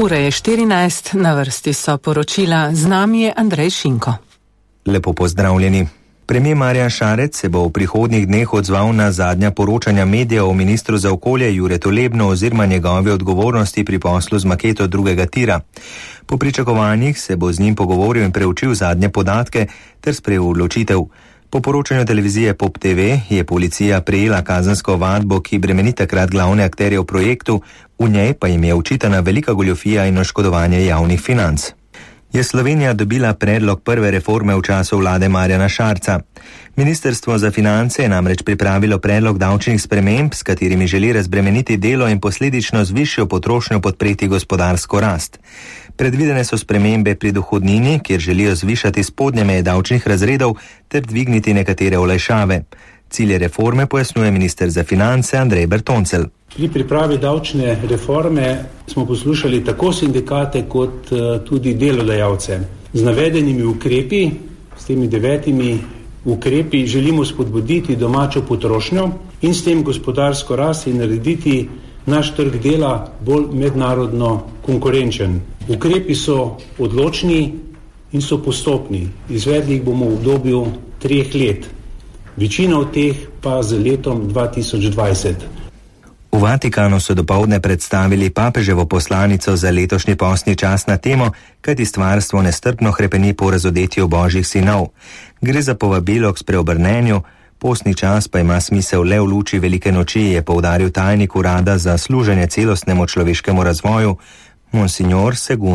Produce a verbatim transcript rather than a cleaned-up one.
Ura je štirinajst, na vrsti so poročila, z nami je Andrej Šinko. Lepo pozdravljeni. Premijer Marjan Šarec se bo v prihodnjih dneh odzval na zadnja poročanja medijev o ministru za okolje Juretu Lebnu oziroma njegove odgovornosti pri poslu z maketo drugega tira. Po pričakovanjih se bo z njim pogovoril in preučil zadnje podatke ter sprejel odločitev. Po poročanju televizije Pop te ve je policija prejela kazensko ovadbo, ki bremeni takrat glavne akterje v projektu, v njej pa jim je očitana velika goljofija in oškodovanje javnih financ. Je Slovenija dobila predlog prve reforme v času vlade Marjana Šarca. Ministrstvo za finance je namreč pripravilo predlog davčnih sprememb, s katerimi želi razbremeniti delo in posledično z višjo potrošnjo podpreti gospodarsko rast. Predvidene so spremembe pri dohodnini, kjer želijo zvišati spodnje meje davčnih razredov ter dvigniti nekatere olajšave. Cilje reforme pojasnjuje minister za finance Andrej Bertoncelj. Pri pripravi davčne reforme smo poslušali tako sindikate kot tudi delodajalce. Z navedenimi ukrepi, s temi devetimi ukrepi, želimo spodbuditi domačo potrošnjo in s tem gospodarsko rast in narediti naš trg dela bolj mednarodno konkurenčen. Ukrepi so odločni in so postopni. Izvedli jih bomo v obdobju treh let. Večina od teh pa z letom dva tisoč dvajset. V Vatikanu so dopoldne predstavili papeževo poslanico za letošnji postni čas na temo, kajti stvarstvo nestrpno hrepeni po razodetju božjih sinov. Gre za povabilo k spreobrnenju, postni čas pa ima smisel le v luči velike noči, je poudaril tajnik urada za služenje celostnemu človeškemu razvoju, monsignor Segun.